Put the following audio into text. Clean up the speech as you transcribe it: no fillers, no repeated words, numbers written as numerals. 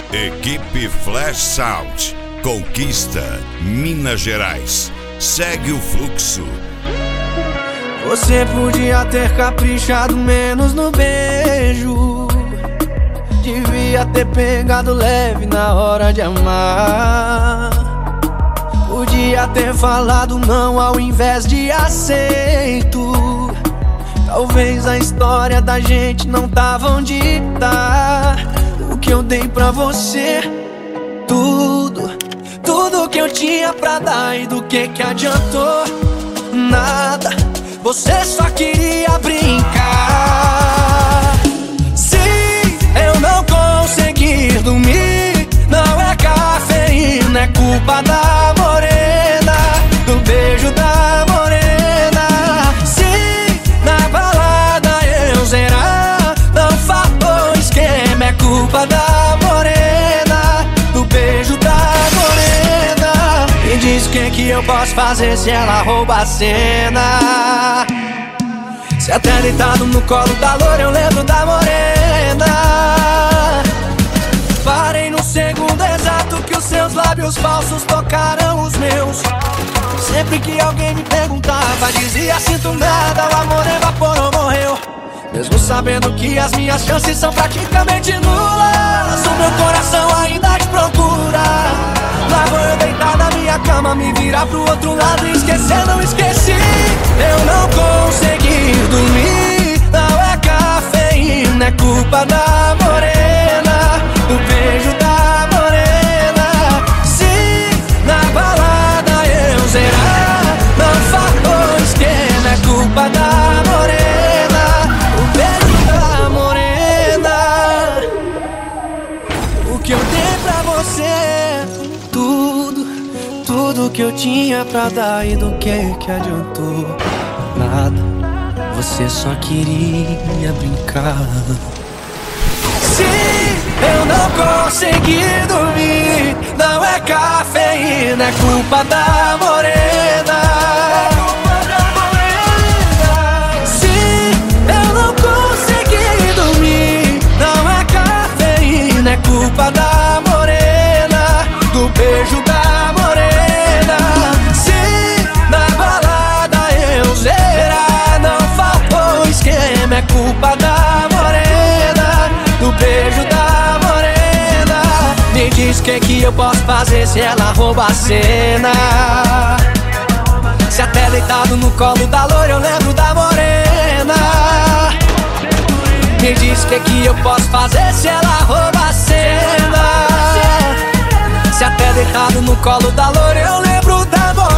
Equipe Flash Sound conquista Minas Gerais. Segue o fluxo. Você podia ter caprichado menos no beijo, devia ter pegado leve na hora de amar. Podia ter falado não ao invés de aceito. Talvez a história da gente não tava onde tá. O que eu dei pra você, tudo que eu tinha pra dar, e do que adiantou? Nada, você só queria brincar. Se eu não conseguir dormir, não é cafeína, é culpa da morena, do beijo da morena. Se na balada eu zerar, não faltou esquema, é culpa da morena, do beijo da morena. Me diz o que eu posso fazer se ela rouba a cena. Se até deitado no colo da loura eu lembro da morena. Parei no segundo exato que os seus lábios falsos tocaram os meus. Sempre que alguém me perguntava, dizia sinto nada, o amor evaporou, morreu. Mesmo sabendo que as minhas chances são praticamente nulas, o meu coração ainda te procura. Lá vou eu deitar na minha cama, me virar pro outro lado e esquecer, não esqueci. Eu não consegui dormir, não é cafeína, é culpa da morena, do beijo da morena. Se na balada eu zerar, não faltou esquema, é culpa da morena, o beijo da morena. O que eu dei pra você, tudo que eu tinha pra dar, e do que adiantou? Nada, você só queria brincar. Se eu não conseguir dormir, não é cafeína, é culpa da morena. Se eu não conseguir dormir, não é cafeína, é culpa da morena, do beijo da morena. Se na balada eu zerar, não faltou esquema, é culpa da morena, do beijo da morena. Me diz o que eu posso fazer se ela rouba a cena. Se até deitado no colo da loira eu lembro da morena. Me diz o que eu posso fazer se ela rouba a cena. Se até deitado no colo da loira eu lembro da morena.